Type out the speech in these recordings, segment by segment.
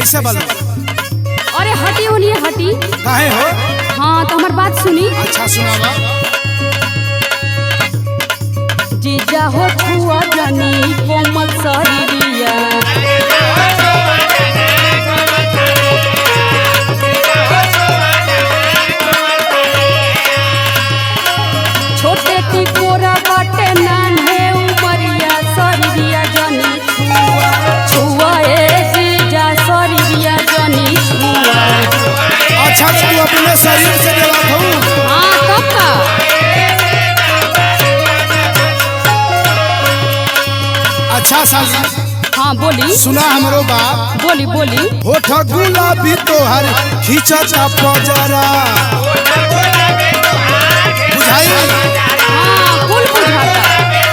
कैसे बोलो? अरे हटी होलिए हटी। काहे हो? हाँ तो हमार बात सुनी। अच्छा सुनावा। जीजा हो छुआ जानी कोमल शरीरिया, छोटे टिकोरा बाटे नान्हे उमरिया शरीरिया जनी छुआ छुआ ए जीजा शरीरिया जनी छुआ। अच्छा तू अपने शरीर से डरा हूँ। हाँ तब का। अच्छा साली। हाँ बोली। सुना हमरो बात। बोली बोली। होठ गुलाबी तोहर खींचा पजरा बुझाई। हाँ कुल बुझाता।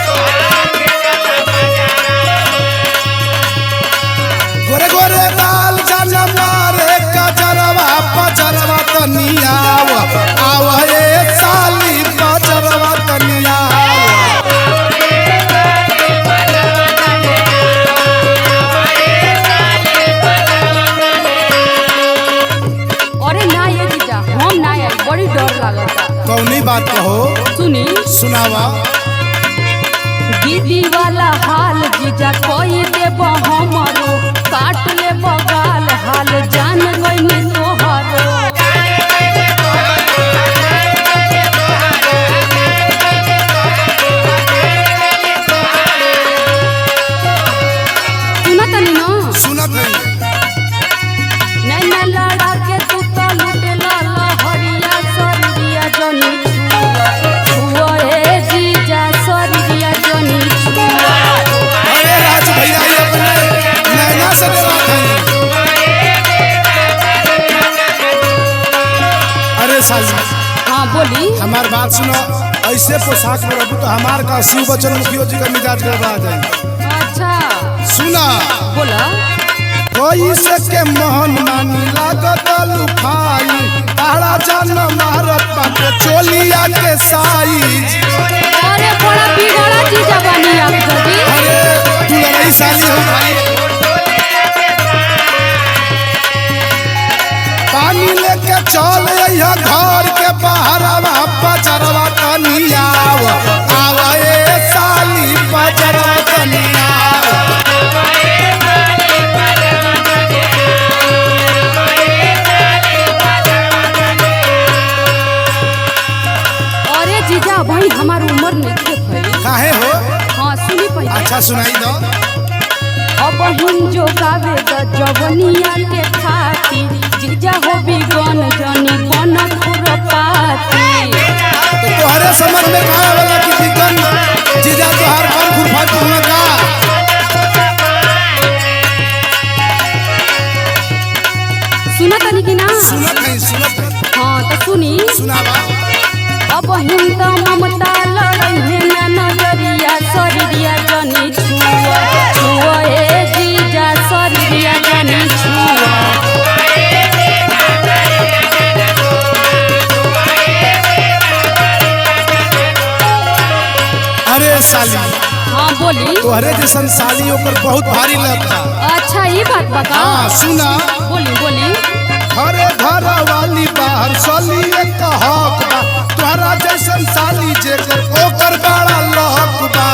गोरे गोरे लाल जाना मारे कजरवा पजरवा तनिया आव ए साली पजरवा तनिया। अरे ना ये जीजा हम ना आई, बड़ी डर लागता। कौनी बात कहो? सुनी सुनावा। दीदी वाला हाल जीजा कोई देब हमरो, काट ले बगाल हाल जान गई तोहरो। सुना तनी ना? सुनत नहीं। नैना लड़ा के तू तो लुटे लाला हरिया शरीरिया जनी छुआ छुआ ए जीजा शरीरिया जनी छुआ। अरे राज भैया ये अपने नैना से डरात हैं। अरे साली। हाँ बोली। हमार बात सुनो। ऐसे पोशाक में रहू तो हमार का शिव बच्चन मुखियो जी का मिजाज गड़बड़ा जाए। अच्छा सुना। बोला। कोई से के मोहन मानी लागत लुफाई तारा जान मारत पाके चोलिया के साइज। अरे बड़ा बिगड़ा जीजा बनी आप जगी। अरे तू लड़ाई साली हो भाई। पानी लेके चल अइहा घर के बाहरवा पजरवा तनिया आव ए साली पजरवा तनिया। अरे जीजा भाई हमार उम्र नहीं भई। काहे हो? हाँ सुनी पहले। अच्छा सुनाई दो। अब हम जो गावे द जवनिया के खाती, जीजा हो बिगन जनी बन खुरपाती। तो तोहरे समझ में कहा वाला कि बिगन जीजा तोहार पर खुरफात हुआ का? सुना तनी कि ना? सुनत नहीं सुनत नहीं। हाँ तो सुनी। सुनावा। अब हिंद ममता लड़ई है ना नजरिया शरीरिया जनी छुआ छुआ ए जीजा शरीरिया जनी छुआ। अरे साली। हाँ बोली। तोहरे जैसन साली ओकर बहुत भारी लगता। अच्छा ये बात बता। हाँ सुना। बोली बोली। घरे घर वाली बाहर साली एक हक बा तोहरा जैसन साली जेकर ओकर बड़ा लहक बा।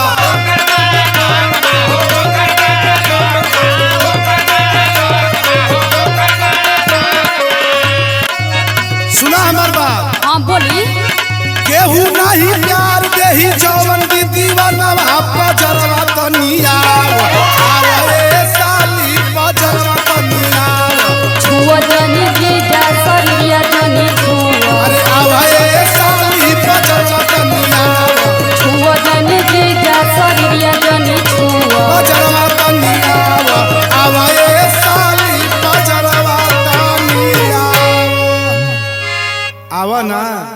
सुना हमार बात। हाँ बोली। केहू नहीं प्यार देही जवन दी दीवाना पजरवा तनिया आव ए साली पजरवा तनिया। छुआ जनी जीजा शरीरिया जनी छुआ। अरे आव ए साली पजरवा तनिया छुआ जनी जीजा शरीरिया जनी छुआ। पजरवा तनिया आव ए साली पजरवा तनिया। आवा ना।